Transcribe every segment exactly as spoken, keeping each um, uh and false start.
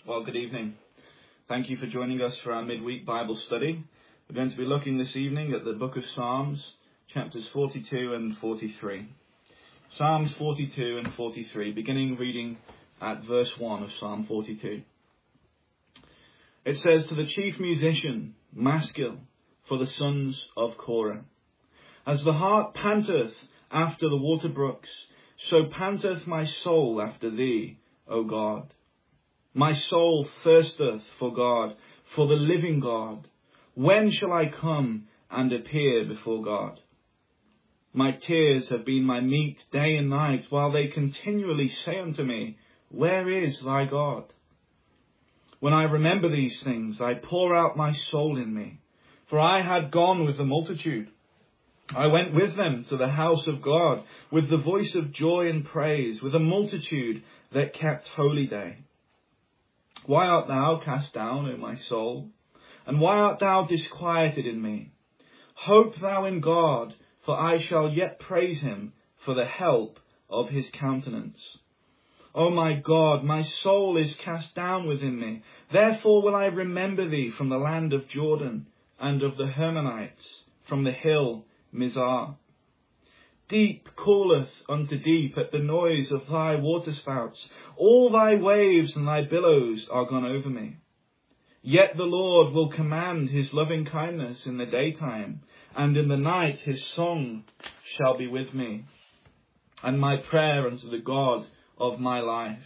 Well, good evening. Thank you for joining us for our midweek Bible study. We're going to be looking this evening at the book of Psalms, chapters forty-two and forty-three. Psalms forty-two and forty-three, beginning reading at verse one of Psalm forty-two. It says, "To the chief musician, Maskil, for the sons of Korah. As the hart panteth after the water brooks, so panteth my soul after thee, O God. My soul thirsteth for God, for the living God. When shall I come and appear before God? My tears have been my meat day and night, while they continually say unto me, Where is thy God? When I remember these things, I pour out my soul in me. For I had gone with the multitude. I went with them to the house of God, with the voice of joy and praise, with a multitude that kept holy day. Why art thou cast down, O my soul? And why art thou disquieted in me? Hope thou in God, for I shall yet praise him for the help of his countenance. O my God, my soul is cast down within me. Therefore will I remember thee from the land of Jordan, and of the Hermonites, from the hill Mizar. Deep calleth unto deep at the noise of thy waterspouts. All thy waves and thy billows are gone over me. Yet the Lord will command his loving kindness in the daytime, and in the night his song shall be with me, and my prayer unto the God of my life.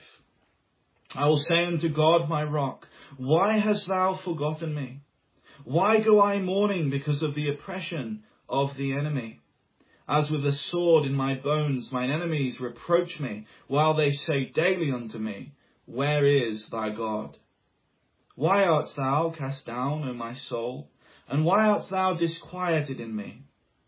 I will say unto God my rock, Why hast thou forgotten me? Why go I mourning because of the oppression of the enemy? As with a sword in my bones, mine enemies reproach me, while they say daily unto me, Where is thy God? Why art thou cast down, O my soul? And why art thou disquieted in me?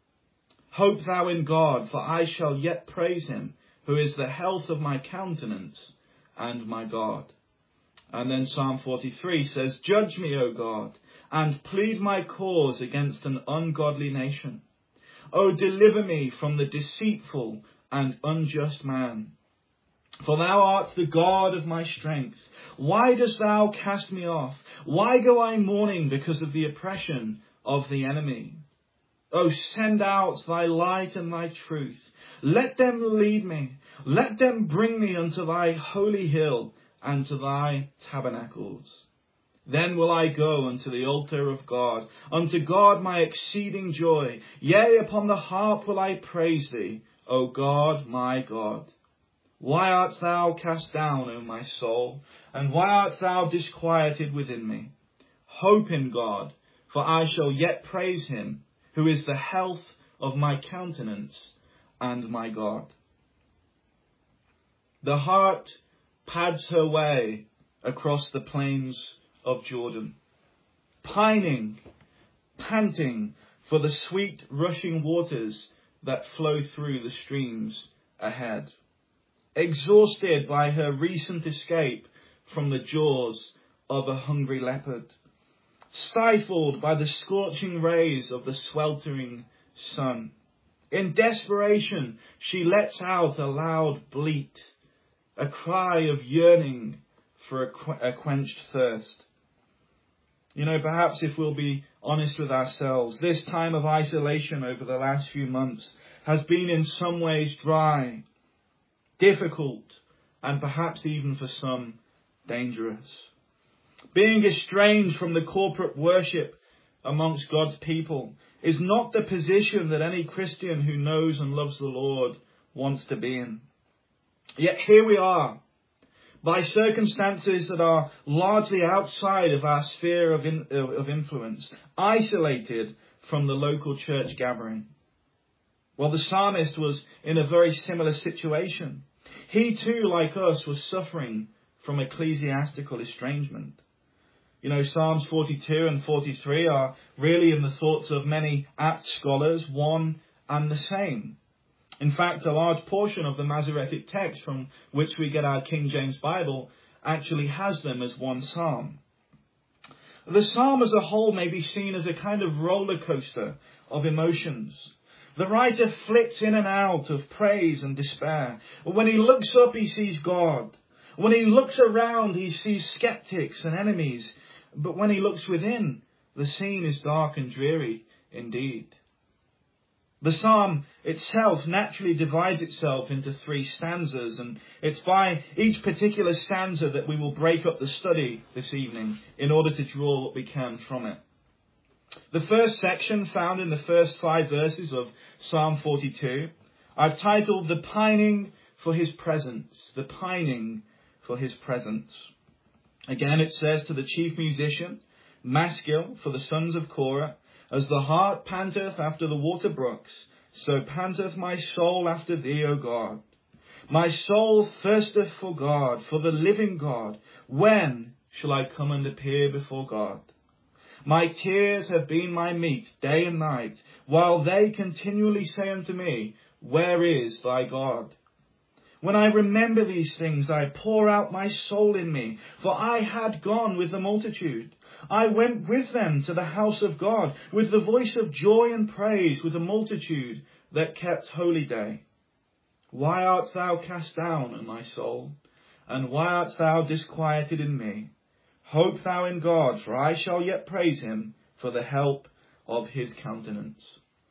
Hope thou in God, for I shall yet praise him, who is the health of my countenance and my God." And then Psalm forty-three says, "Judge me, O God, and plead my cause against an ungodly nation. O deliver me from the deceitful and unjust man. For thou art the God of my strength. Why dost thou cast me off? Why go I mourning because of the oppression of the enemy? O send out thy light and thy truth. Let them lead me. Let them bring me unto thy holy hill and to thy tabernacles. Then will I go unto the altar of God, unto God my exceeding joy. Yea, upon the harp will I praise thee, O God, my God. Why art thou cast down, O my soul? And why art thou disquieted within me? Hope in God, for I shall yet praise him, who is the health of my countenance and my God." The hart pads her way across the plains of Jordan, pining, panting for the sweet rushing waters that flow through the streams ahead, exhausted by her recent escape from the jaws of a hungry leopard, stifled by the scorching rays of the sweltering sun. In desperation, she lets out a loud bleat, a cry of yearning for a, qu- a quenched thirst. You know, perhaps if we'll be honest with ourselves, this time of isolation over the last few months has been in some ways dry, difficult, and perhaps even for some dangerous. Being estranged from the corporate worship amongst God's people is not the position that any Christian who knows and loves the Lord wants to be in. Yet here we are, by circumstances that are largely outside of our sphere of, in, of influence, isolated from the local church gathering. Well, the psalmist was in a very similar situation. He too, like us, was suffering from ecclesiastical estrangement. You know, Psalms forty-two and forty-three are really, in the thoughts of many apt scholars, one and the same. In fact, a large portion of the Masoretic text from which we get our King James Bible actually has them as one psalm. The psalm as a whole may be seen as a kind of roller coaster of emotions. The writer flits in and out of praise and despair. When he looks up, he sees God. When he looks around, he sees skeptics and enemies. But when he looks within, the scene is dark and dreary indeed. The psalm itself naturally divides itself into three stanzas, and it's by each particular stanza that we will break up the study this evening in order to draw what we can from it. The first section, found in the first five verses of Psalm forty-two, I've titled The Pining for His Presence. The Pining for His Presence. Again, it says, to the chief musician, Maskil, for the sons of Korah, as the hart panteth after the water brooks, so panteth my soul after thee, O God. My soul thirsteth for God, for the living God. When shall I come and appear before God? My tears have been my meat day and night, while they continually say unto me, where is thy God? When I remember these things, I pour out my soul in me, for I had gone with the multitude. I went with them to the house of God, with the voice of joy and praise, with the multitude that kept holy day. Why art thou cast down, O my soul? And why art thou disquieted in me? Hope thou in God, for I shall yet praise him for the help of his countenance.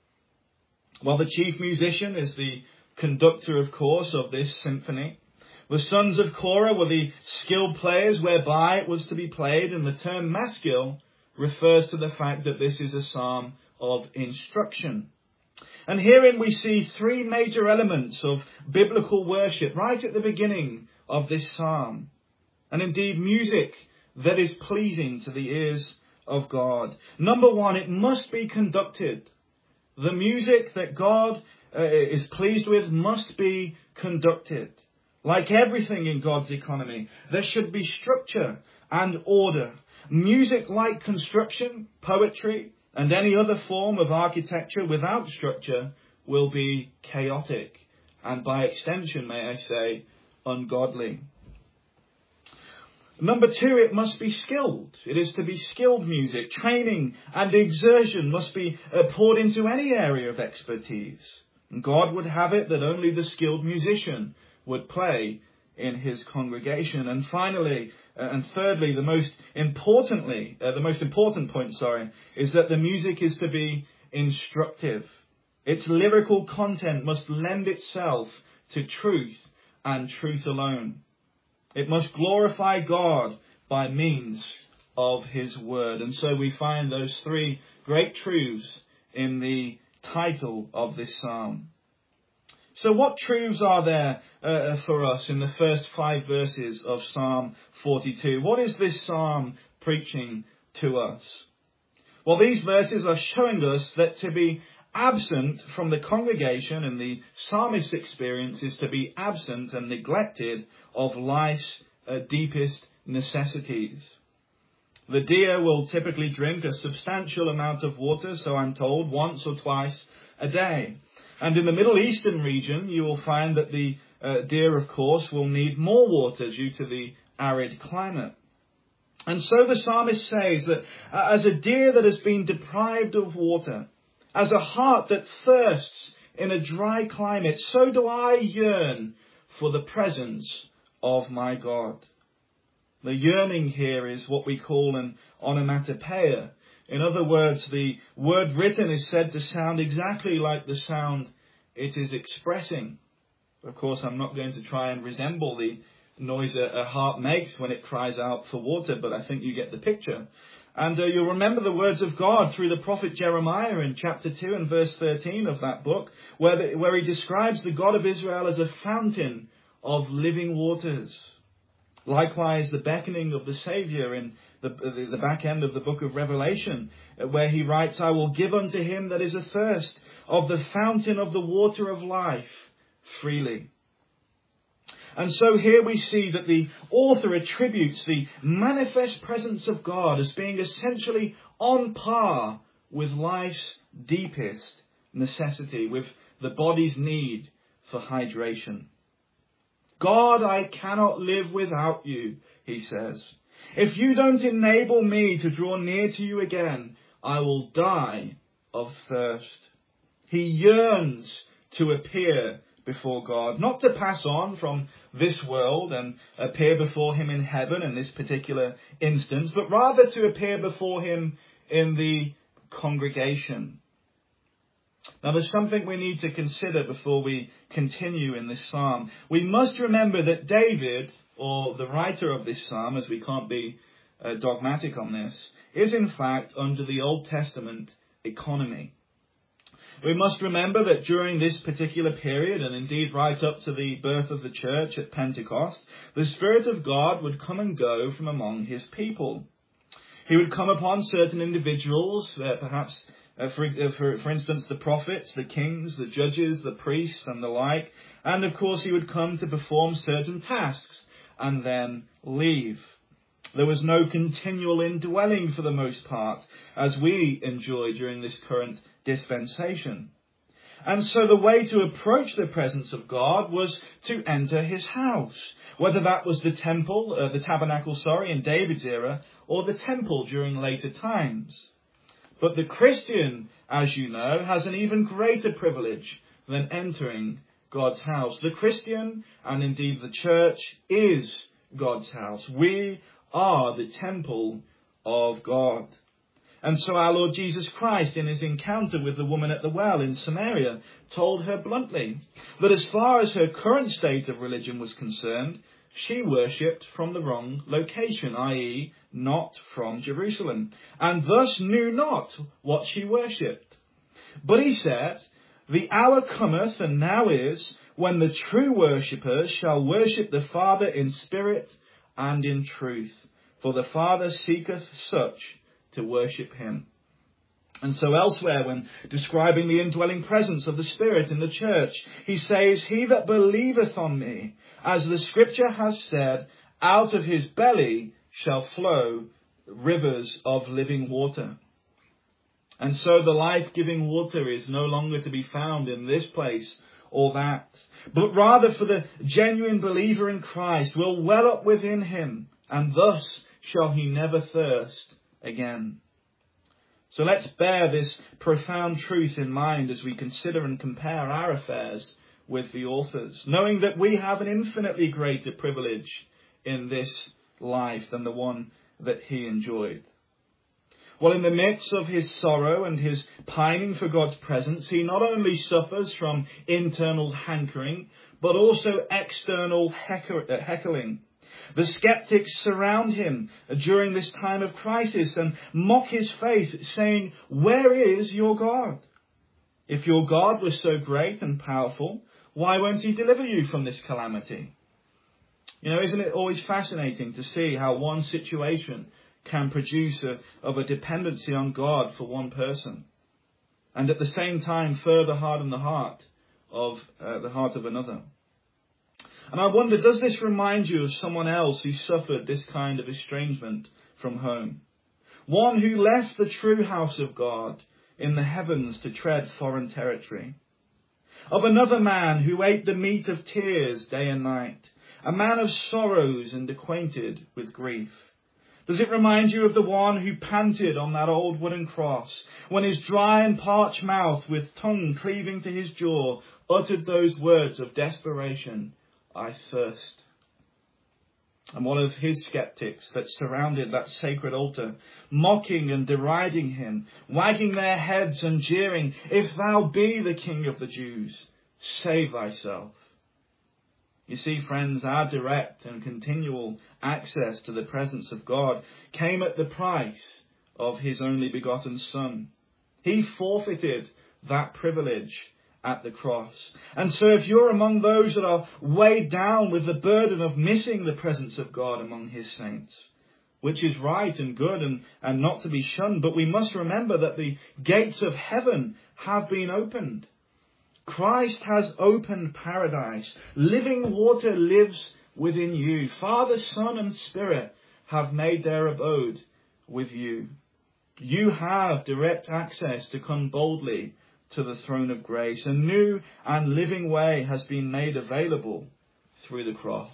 Well, the chief musician is the conductor, of course, of this symphony. The sons of Korah were the skilled players whereby it was to be played, and the term maskil refers to the fact that this is a psalm of instruction. And herein we see three major elements of biblical worship right at the beginning of this psalm. And indeed, music that is pleasing to the ears of God. Number one, it must be conducted. The music that God uh, is pleased with must be conducted. Like everything in God's economy, there should be structure and order. Music, like construction, poetry, and any other form of architecture without structure, will be chaotic, and by extension, may I say, ungodly. Number two, it must be skilled. It is to be skilled music. Training and exertion must be uh, poured into any area of expertise. And God would have it that only the skilled musician would play in his congregation. And finally, uh, and thirdly, the most importantly, uh, the most important point, sorry, is that the music is to be instructive. Its lyrical content must lend itself to truth and truth alone. It must glorify God by means of his word. And so we find those three great truths in the title of this psalm. So what truths are there uh, for us in the first five verses of Psalm forty-two? What is this psalm preaching to us? Well, these verses are showing us that to be absent from the congregation in the psalmist's experience is to be absent and neglected of life's uh, deepest necessities. The deer will typically drink a substantial amount of water, so I'm told, once or twice a day. And in the Middle Eastern region, you will find that the uh, deer, of course, will need more water due to the arid climate. And so the psalmist says that uh, as a deer that has been deprived of water, as a heart that thirsts in a dry climate, so do I yearn for the presence of my God. The yearning here is what we call an onomatopoeia. In other words, the word written is said to sound exactly like the sound it is expressing. Of course, I'm not going to try and resemble the noise a, a heart makes when it cries out for water, but I think you get the picture. And uh, you'll remember the words of God through the prophet Jeremiah in chapter two and verse thirteen of that book, where, the, where he describes the God of Israel as a fountain of living waters. Likewise, the beckoning of the Saviour in the, the, the back end of the book of Revelation, where he writes, I will give unto him that is athirst of the fountain of the water of life freely. And so here we see that the author attributes the manifest presence of God as being essentially on par with life's deepest necessity, with the body's need for hydration. God, I cannot live without you, he says. If you don't enable me to draw near to you again, I will die of thirst. He yearns to appear before God, not to pass on from this world and appear before him in heaven in this particular instance, but rather to appear before him in the congregation. Now there's something we need to consider before we continue in this psalm. We must remember that David, or the writer of this psalm, as we can't be uh, dogmatic on this, is in fact under the Old Testament economy. We must remember that during this particular period, and indeed right up to the birth of the church at Pentecost, the Spirit of God would come and go from among his people. He would come upon certain individuals, uh, perhaps, uh, for, uh, for, for instance, the prophets, the kings, the judges, the priests, and the like. And of course, he would come to perform certain tasks and then leave. There was no continual indwelling for the most part, as we enjoy during this current dispensation. And so the way to approach the presence of God was to enter his house, whether that was the temple, uh, the tabernacle, sorry, in David's era, or the temple during later times. But the Christian, as you know, has an even greater privilege than entering God's house. The Christian, and indeed the church, is God's house. We are the temple of God. And so our Lord Jesus Christ, in his encounter with the woman at the well in Samaria, told her bluntly that as far as her current state of religion was concerned, she worshipped from the wrong location, that is, not from Jerusalem, and thus knew not what she worshipped. But he said, "The hour cometh, and now is, when the true worshippers shall worship the Father in spirit and in truth, for the Father seeketh such to worship him." And so elsewhere, when describing the indwelling presence of the Spirit in the church, he says, "He that believeth on me, as the scripture has said, out of his belly shall flow rivers of living water." And so the life-giving water is no longer to be found in this place or that, but rather for the genuine believer in Christ will well up within him, and thus shall he never thirst again. So let's bear this profound truth in mind as we consider and compare our affairs with the author's, knowing that we have an infinitely greater privilege in this life than the one that he enjoyed. Well, in the midst of his sorrow and his pining for God's presence, he not only suffers from internal hankering, but also external heckling. The skeptics surround him during this time of crisis and mock his faith, saying, "Where is your God? If your God was so great and powerful, why won't he deliver you from this calamity?" You know, isn't it always fascinating to see how one situation can produce a, of a dependency on God for one person, and at the same time further harden the heart of uh, the heart of another? And I wonder, does this remind you of someone else who suffered this kind of estrangement from home? One who left the true house of God in the heavens to tread foreign territory. Of another man who ate the meat of tears day and night, a man of sorrows and acquainted with grief. Does it remind you of the one who panted on that old wooden cross, when his dry and parched mouth, with tongue cleaving to his jaw, uttered those words of desperation, "I thirst"? And one of his skeptics that surrounded that sacred altar, mocking and deriding him, wagging their heads and jeering, "If thou be the King of the Jews, save thyself." You see, friends, our direct and continual access to the presence of God came at the price of his only begotten Son. He forfeited that privilege at the cross. And so if you're among those that are weighed down with the burden of missing the presence of God among his saints, which is right and good and, and not to be shunned, but we must remember that the gates of heaven have been opened. Christ has opened paradise. Living water lives within you. Father, Son, and Spirit have made their abode with you. You have direct access to come boldly to the throne of grace. A new and living way has been made available through the cross.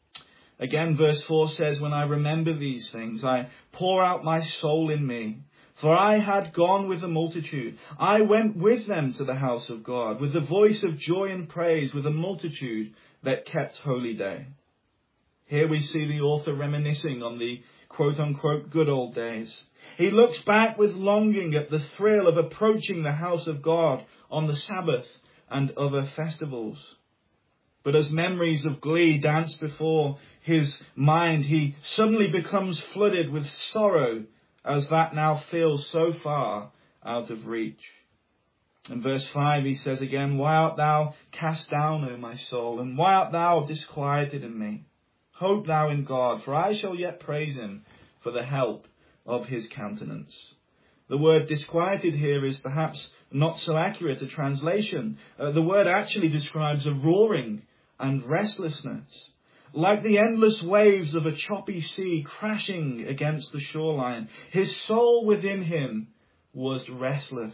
Again, verse four says, "When I remember these things, I pour out my soul in me. For I had gone with the multitude. I went with them to the house of God, with the voice of joy and praise, with a multitude that kept holy day. Here we see the author reminiscing on the quote-unquote good old days. He looks back with longing at the thrill of approaching the house of God on the Sabbath and other festivals. But as memories of glee dance before his mind, he suddenly becomes flooded with sorrow, as that now feels so far out of reach. In verse five he says again, Why art thou cast down, O my soul, and why art thou disquieted in me? Hope thou in God, for I shall yet praise him for the help of his countenance. The word disquieted here is perhaps not so accurate a translation. Uh, the word actually describes a roaring and restlessness, like the endless waves of a choppy sea crashing against the shoreline. His soul within him was restless.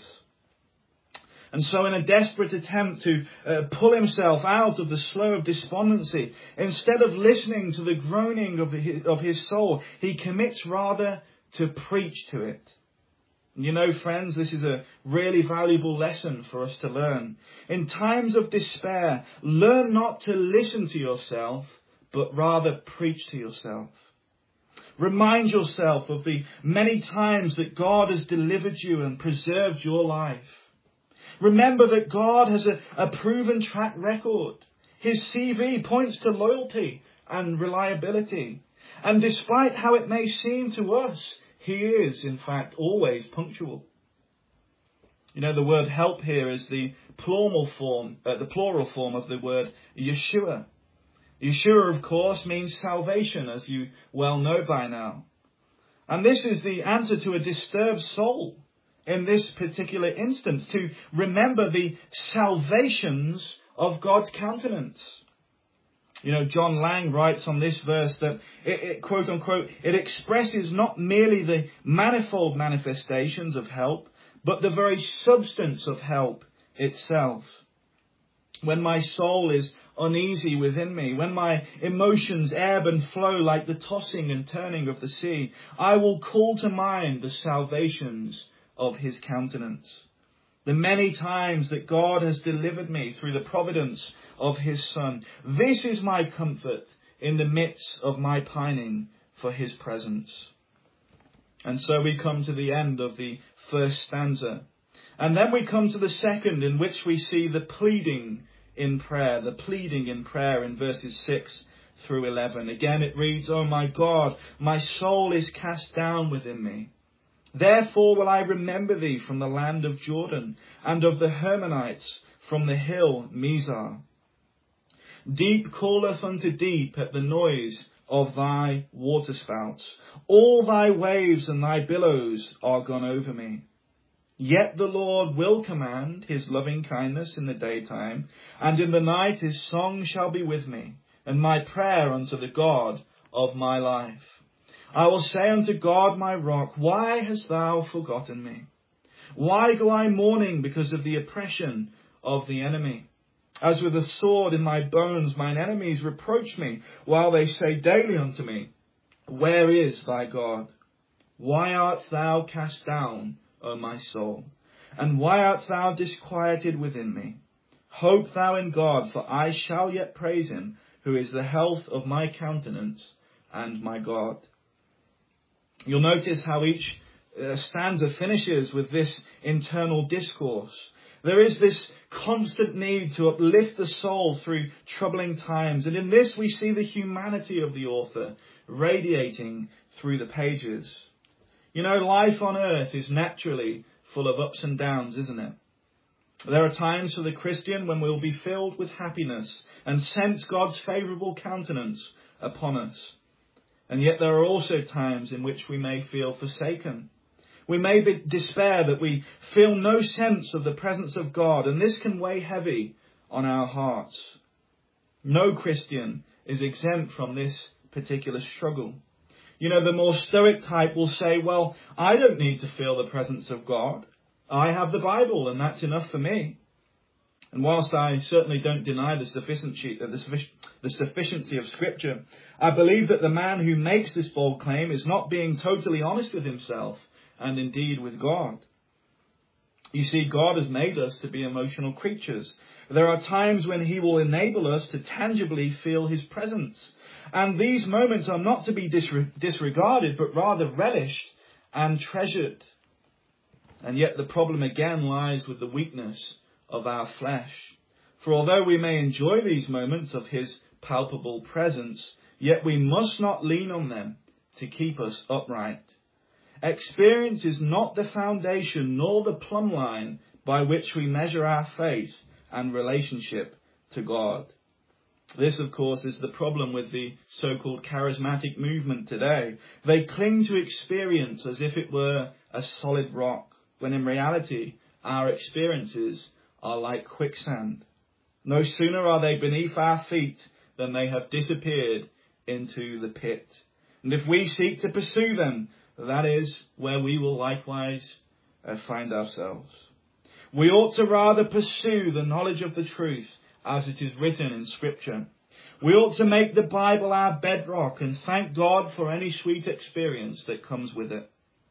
And so in a desperate attempt to uh, pull himself out of the slough of despondency, instead of listening to the groaning of his, of his soul, he commits rather to preach to it. You know, friends, this is a really valuable lesson for us to learn. In times of despair, learn not to listen to yourself, but rather preach to yourself. Remind yourself of the many times that God has delivered you and preserved your life. Remember that God has a, a proven track record. His C V points to loyalty and reliability. And despite how it may seem to us, he is, in fact, always punctual. You know, the word help here is the plural form, uh, the plural form of the word Yeshua. Yeshua, of course, means salvation, as you well know by now. And this is the answer to a disturbed soul in this particular instance, to remember the salvations of God's countenance. You know, John Lang writes on this verse that it, it, quote unquote, it expresses not merely the manifold manifestations of help, but the very substance of help itself. When my soul is uneasy within me, when my emotions ebb and flow like the tossing and turning of the sea, I will call to mind the salvations of his countenance. The many times that God has delivered me through the providence of his Son. This is my comfort in the midst of my pining for his presence. And so we come to the end of the first stanza. And then we come to the second, in which we see the pleading in prayer, the pleading in prayer in verses six through eleven. Again it reads, O my God, my soul is cast down within me. Therefore will I remember thee from the land of Jordan, and of the Hermonites from the hill Mizar. Deep calleth unto deep at the noise of thy waterspouts. All thy waves and thy billows are gone over me. Yet the Lord will command his loving kindness in the daytime, and in the night his song shall be with me, and my prayer unto the God of my life. I will say unto God my rock, why hast thou forgotten me? Why go I mourning because of the oppression of the enemy? As with a sword in my bones, mine enemies reproach me, while they say daily unto me, where is thy God? Why art thou cast down, O my soul? And why art thou disquieted within me? Hope thou in God, for I shall yet praise him, who is the health of my countenance and my God. You'll notice how each uh, stanza finishes with this internal discourse. There is this constant need to uplift the soul through troubling times. And in this we see the humanity of the author radiating through the pages. You know, life on earth is naturally full of ups and downs, isn't it? There are times for the Christian when we'll be filled with happiness and sense God's favourable countenance upon us. And yet there are also times in which we may feel forsaken. We may be despair that we feel no sense of the presence of God, and this can weigh heavy on our hearts. No Christian is exempt from this particular struggle. You know, the more stoic type will say, well, I don't need to feel the presence of God. I have the Bible, and that's enough for me. And whilst I certainly don't deny the sufficiency, the sufficiency of Scripture, I believe that the man who makes this bold claim is not being totally honest with himself and indeed with God. You see, God has made us to be emotional creatures. There are times when he will enable us to tangibly feel his presence. And these moments are not to be disre- disregarded, but rather relished and treasured. And yet the problem again lies with the weakness of our flesh. For although we may enjoy these moments of his palpable presence, yet we must not lean on them to keep us upright. Experience is not the foundation nor the plumb line by which we measure our faith and relationship to God. This, of course, is the problem with the so-called charismatic movement today. They cling to experience as if it were a solid rock, when in reality our experiences are like quicksand. No sooner are they beneath our feet than they have disappeared into the pit. And if we seek to pursue them, that is where we will likewise uh, find ourselves. We ought to rather pursue the knowledge of the truth as it is written in Scripture. We ought to make the Bible our bedrock and thank God for any sweet experience that comes with it.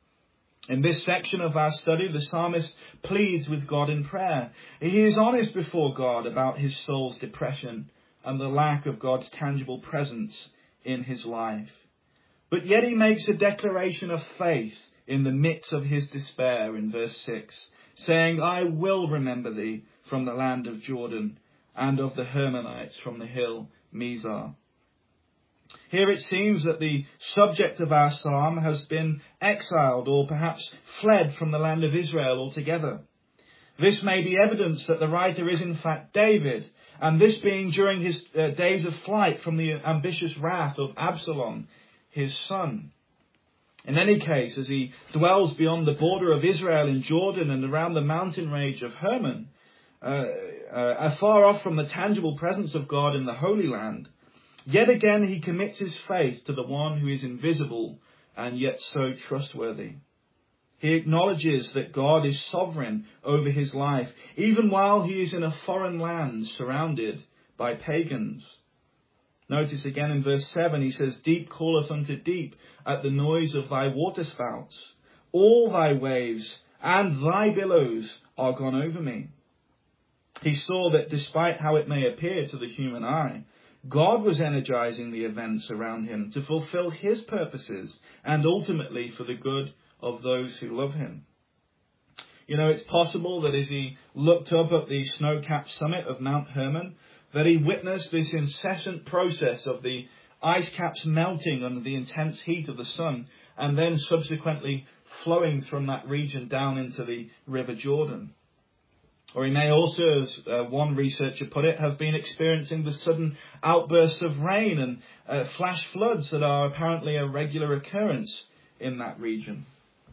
In this section of our study, the psalmist pleads with God in prayer. He is honest before God about his soul's depression and the lack of God's tangible presence in his life. But yet he makes a declaration of faith in the midst of his despair in verse six, saying, I will remember thee from the land of Jordan and of the Hermonites from the hill Mizar. Here it seems that the subject of our psalm has been exiled or perhaps fled from the land of Israel altogether. This may be evidence that the writer is in fact David, and this being during his uh, days of flight from the ambitious wrath of Absalom, his son. In any case, as he dwells beyond the border of Israel in Jordan and around the mountain range of Hermon, uh, uh, afar off from the tangible presence of God in the Holy Land, yet again he commits his faith to the one who is invisible and yet so trustworthy. He acknowledges that God is sovereign over his life, even while he is in a foreign land surrounded by pagans. Notice again in verse seven, he says, Deep calleth unto deep at the noise of thy waterspouts. All thy waves and thy billows are gone over me. He saw that despite how it may appear to the human eye, God was energizing the events around him to fulfill his purposes and ultimately for the good of those who love him. You know, it's possible that as he looked up at the snow-capped summit of Mount Hermon, that he witnessed this incessant process of the ice caps melting under the intense heat of the sun and then subsequently flowing from that region down into the River Jordan. Or he may also, as uh, one researcher put it, have been experiencing the sudden outbursts of rain and uh, flash floods that are apparently a regular occurrence in that region.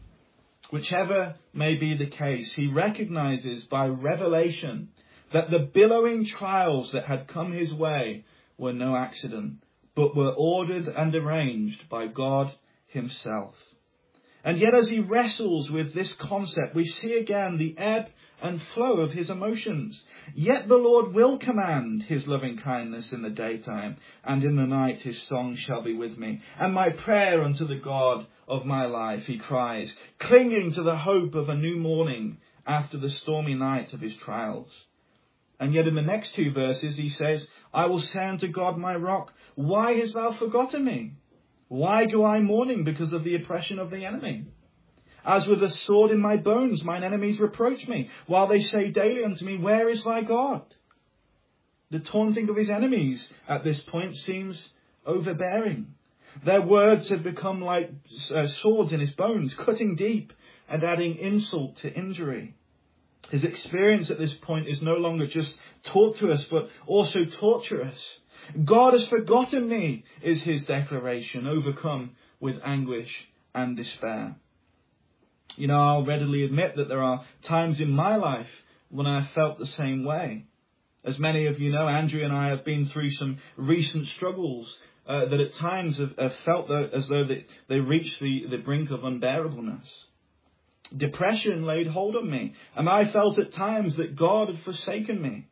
Whichever may be the case, he recognizes by revelation that the billowing trials that had come his way were no accident, but were ordered and arranged by God himself. And yet as he wrestles with this concept, we see again the ebb and flow of his emotions. Yet the Lord will command his loving kindness in the daytime, and in the night his song shall be with me. And my prayer unto the God of my life, he cries, clinging to the hope of a new morning after the stormy night of his trials. And yet in the next two verses he says, I will say unto God my rock, why hast thou forgotten me? Why go I mourning because of the oppression of the enemy? As with a sword in my bones, mine enemies reproach me, while they say daily unto me, where is thy God? The taunting of his enemies at this point seems overbearing. Their words had become like uh, swords in his bones, cutting deep and adding insult to injury. His experience at this point is no longer just taught to us, but also torturous. God has forgotten me, is his declaration, overcome with anguish and despair. You know, I'll readily admit that there are times in my life when I have felt the same way. As many of you know, Andrew and I have been through some recent struggles uh, that at times have, have felt though, as though they, they reached the, the brink of unbearableness. Depression laid hold on me, and I felt at times that God had forsaken me.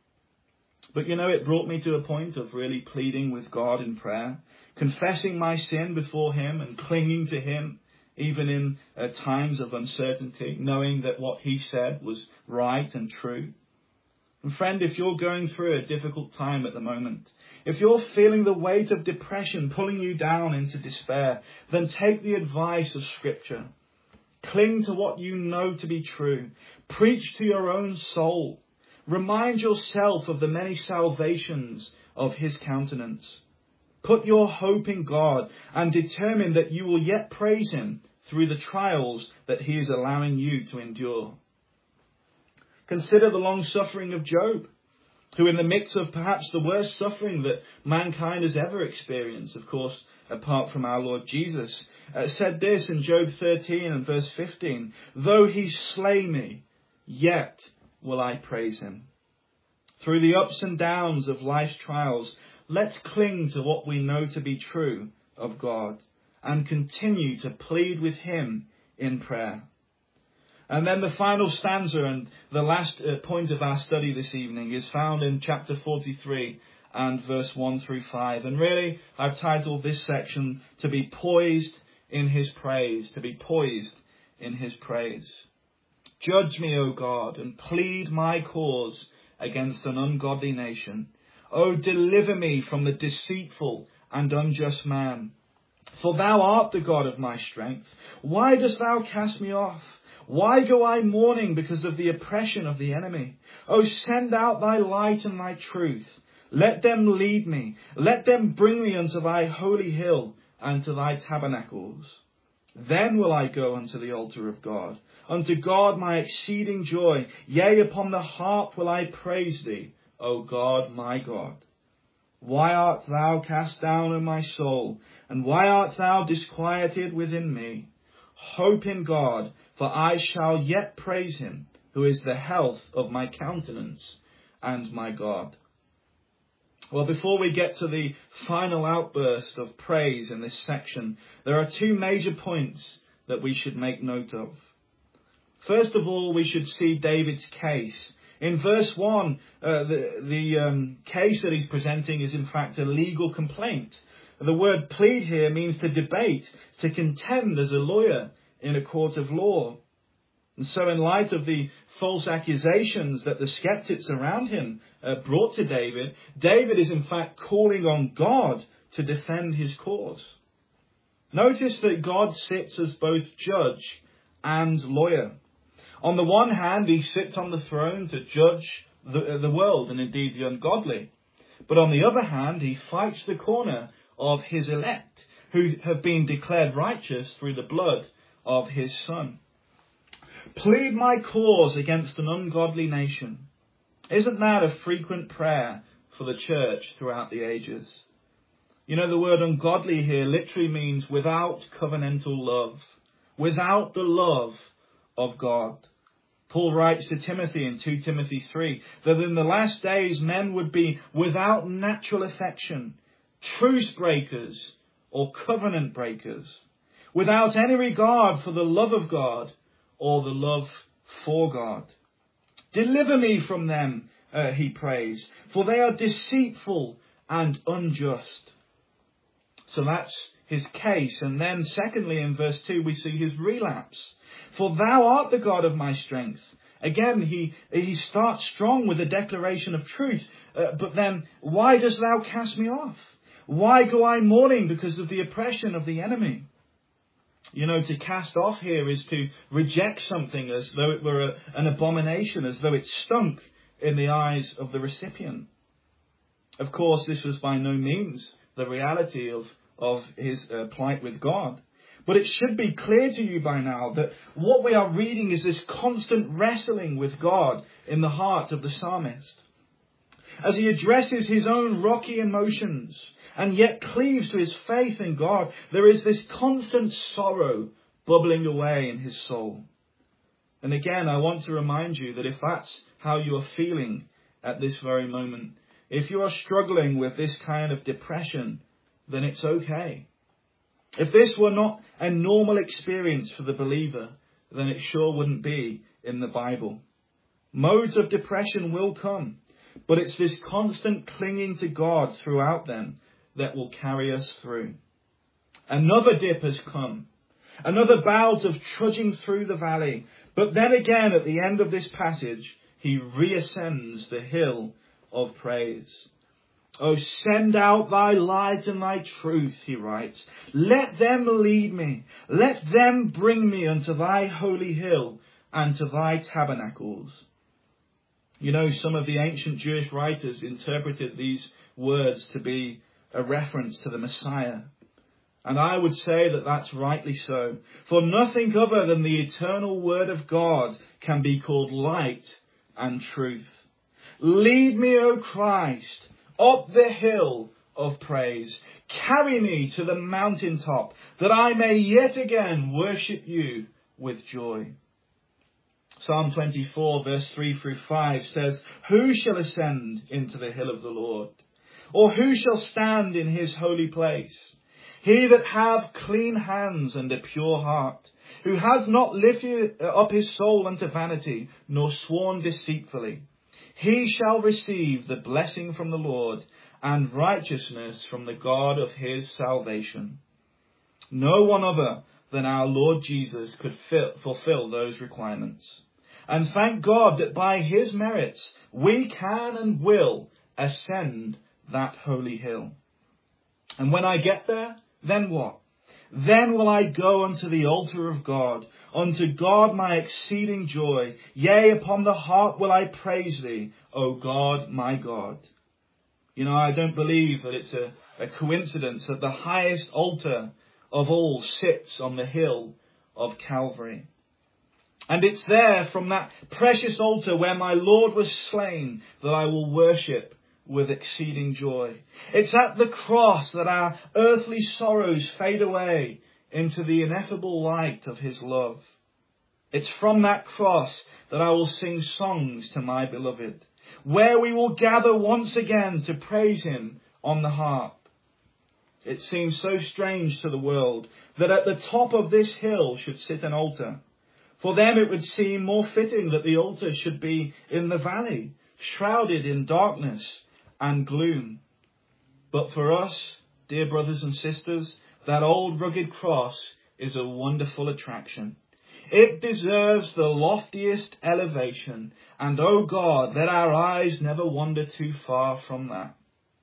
But you know, it brought me to a point of really pleading with God in prayer, confessing my sin before him and clinging to him even in uh, times of uncertainty, knowing that what he said was right and true. And friend, if you're going through a difficult time at the moment, if you're feeling the weight of depression pulling you down into despair, then take the advice of Scripture. Cling to what you know to be true. Preach to your own soul. Remind yourself of the many salvations of his countenance. Put your hope in God and determine that you will yet praise him through the trials that he is allowing you to endure. Consider the long suffering of Job, who in the midst of perhaps the worst suffering that mankind has ever experienced, of course, apart from our Lord Jesus, uh, said this in Job thirteen and verse fifteen, "Though he slay me, yet will I praise him." Through the ups and downs of life's trials, let's cling to what we know to be true of God and continue to plead with him in prayer. And then the final stanza and the last uh, point of our study this evening is found in chapter forty-three and verse one through five. And really, I've titled this section, "To be poised in his praise," to be poised in his praise. Judge me, O God, and plead my cause against an ungodly nation. O deliver me from the deceitful and unjust man. For thou art the God of my strength. Why dost thou cast me off? Why go I mourning because of the oppression of the enemy? O send out thy light and thy truth. Let them lead me. Let them bring me unto thy holy hill and to thy tabernacles. Then will I go unto the altar of God, unto God my exceeding joy. Yea, upon the harp will I praise thee, O God, my God. Why art thou cast down, O my soul? And why art thou disquieted within me? Hope in God, for I shall yet praise him, who is the health of my countenance and my God. Well, before we get to the final outburst of praise in this section, there are two major points that we should make note of. First of all, we should see David's case. In verse one, uh, the, the um, case that he's presenting is in fact a legal complaint. The word plead here means to debate, to contend as a lawyer in a court of law. And so in light of the false accusations that the skeptics around him uh, brought to David, David is in fact calling on God to defend his cause. Notice that God sits as both judge and lawyer. On the one hand, he sits on the throne to judge the, the world and indeed the ungodly. But on the other hand, he fights the corner of his elect, who have been declared righteous through the blood of his Son. Plead my cause against an ungodly nation. Isn't that a frequent prayer for the church throughout the ages? You know, the word ungodly here literally means without covenantal love, without the love of God. Paul writes to Timothy in Second Timothy three that in the last days men would be without natural affection, truce breakers or covenant breakers, without any regard for the love of God or the love for God. Deliver me from them, uh, he prays, for they are deceitful and unjust. So that's his case. And then secondly, in verse two, we see his relapse. For thou art the God of my strength. Again, he, he starts strong with a declaration of truth. Uh, but then, why dost thou cast me off? Why go I mourning because of the oppression of the enemy? You know, to cast off here is to reject something as though it were a, an abomination, as though it stunk in the eyes of the recipient. Of course, this was by no means the reality of, of his uh, plight with God. But it should be clear to you by now that what we are reading is this constant wrestling with God in the heart of the psalmist. As he addresses his own rocky emotions and yet cleaves to his faith in God, there is this constant sorrow bubbling away in his soul. And again, I want to remind you that if that's how you are feeling at this very moment, if you are struggling with this kind of depression, then it's okay. If this were not a normal experience for the believer, then it sure wouldn't be in the Bible. Modes of depression will come, but it's this constant clinging to God throughout them that will carry us through. Another dip has come, Another bout of trudging through the valley. But then again, at the end of this passage, he reascends the hill of praise. Oh, send out thy light and thy truth, he writes. Let them lead me. Let them bring me unto thy holy hill and to thy tabernacles. You know, some of the ancient Jewish writers interpreted these words to be a reference to the Messiah. And I would say that that's rightly so. For nothing other than the eternal word of God can be called light and truth. Lead me, O Christ, up the hill of praise. Carry me to the mountaintop, that I may yet again worship you with joy. Psalm twenty-four, verse three through five says, Who shall ascend into the hill of the Lord? Or who shall stand in his holy place? He that hath clean hands and a pure heart, who hath not lifted up his soul unto vanity, nor sworn deceitfully. He shall receive the blessing from the Lord, and righteousness from the God of his salvation. No one other than our Lord Jesus could fill, fulfill those requirements. And thank God that by his merits we can and will ascend that holy hill. And when I get there, then what? Then will I go unto the altar of God, unto God my exceeding joy. Yea, upon the harp will I praise thee, O God, my God. You know, I don't believe that it's a, a coincidence that the highest altar of all sits on the hill of Calvary. And it's there, from that precious altar where my Lord was slain, that I will worship with exceeding joy. It's at the cross that our earthly sorrows fade away into the ineffable light of his love. It's from that cross that I will sing songs to my beloved, where we will gather once again to praise him on the harp. It seems so strange to the world that at the top of this hill should sit an altar. For them it would seem more fitting that the altar should be in the valley, shrouded in darkness and gloom. But for us, dear brothers and sisters, that old rugged cross is a wonderful attraction. It deserves the loftiest elevation, and oh God, let our eyes never wander too far from that.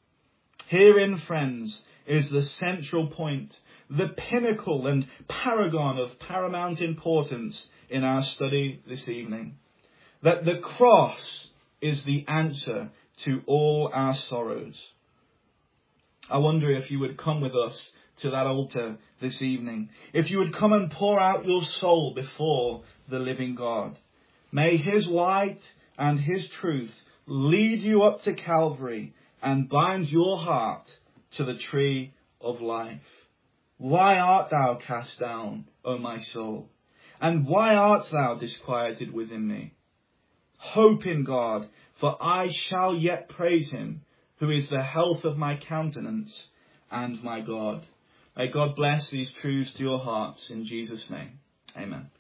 Herein, friends, is the central point, the pinnacle and paragon of paramount importance in our study this evening. That the cross is the answer to all our sorrows. I wonder if you would come with us to that altar this evening. If you would come and pour out your soul before the living God. May his light and his truth lead you up to Calvary and bind your heart to the tree of life. Why art thou cast down, O my soul? And why art thou disquieted within me? Hope in God, for I shall yet praise him, who is the health of my countenance and my God. May God bless these truths to your hearts in Jesus' name. Amen.